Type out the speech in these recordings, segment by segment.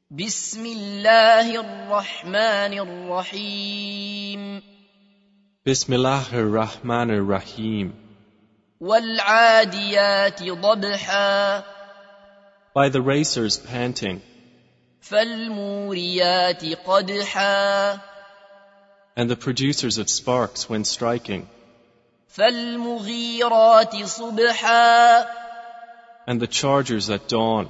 بسم الله الرحمن الرحيم Bismillahir Rahmanir Rahim. والعاديات ضبحا By the racers panting, فالموريات قدحا and the producers of sparks when striking, فالمغيرات صبحا and the chargers at dawn,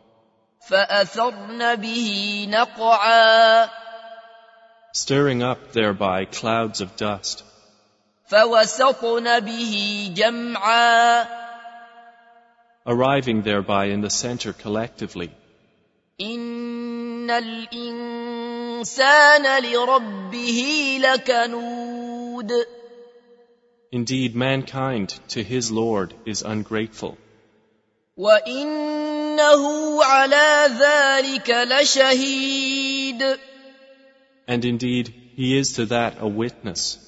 فأثرن به نقعا stirring up thereby clouds of dust, فوسطن به جمعا arriving thereby in the center collectively. إن الإنسان لربه لكنود Indeed, mankind to his Lord is ungrateful, وإنه على ذلك لشهيد and indeed he is to that a witness,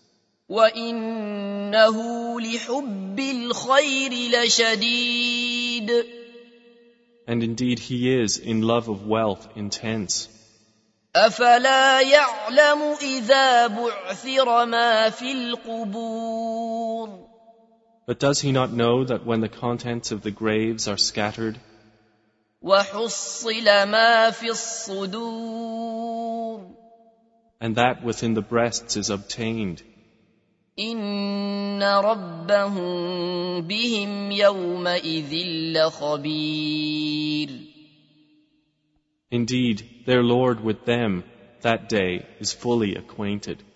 وإنه لحب الخير لشديد and indeed he is in love of wealth intense. أفلا يعلم إذا بعثر ما في القبور But does he not know that when the contents of the graves are scattered, وحصل ما في الصدور and that within the breasts is obtained, إن ربهم بهم يومئذ لخبير indeed their Lord with them that day is fully acquainted.